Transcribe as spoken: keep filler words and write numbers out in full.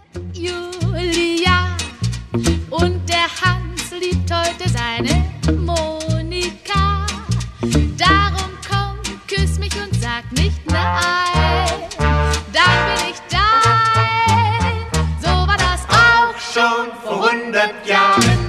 Julia und der Hans liebt heute seine Monika. Darum komm, küss mich und sag nicht nein, dann bin ich dein. So war das auch Schon vor hundert Jahren.